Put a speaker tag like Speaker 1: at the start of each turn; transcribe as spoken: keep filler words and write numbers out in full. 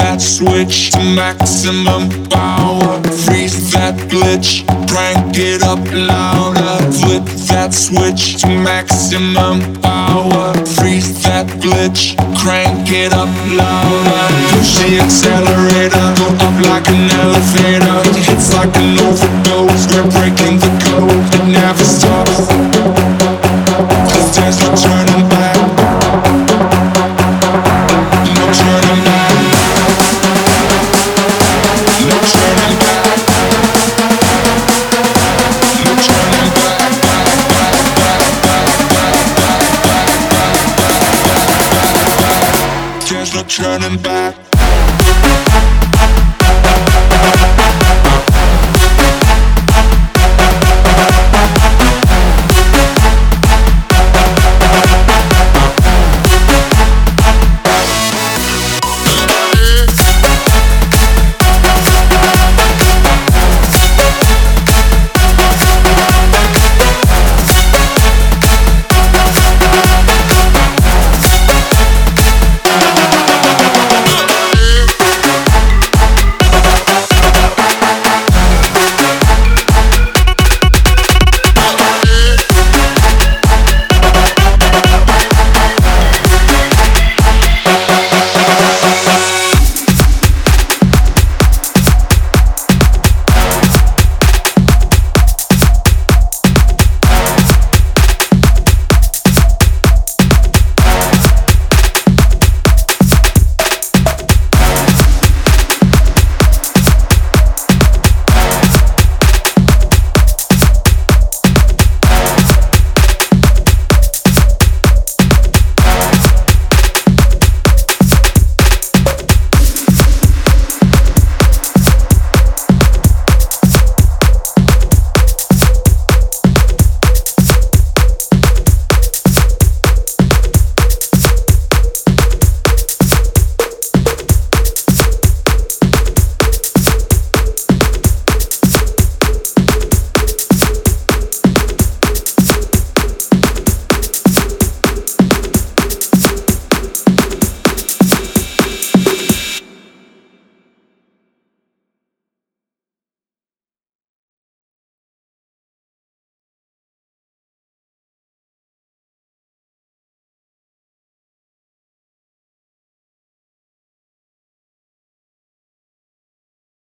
Speaker 1: that switch to maximum power. Freeze that glitch, crank it up louder. Flip that switch to maximum power. Freeze that glitch, crank it up louder. Push the accelerator, go up like an elevator. It's like an overdose, we're breaking the code. It never stops, 'cause there's no turning back. No turning back. No turning back. No turning back. There's no turning back.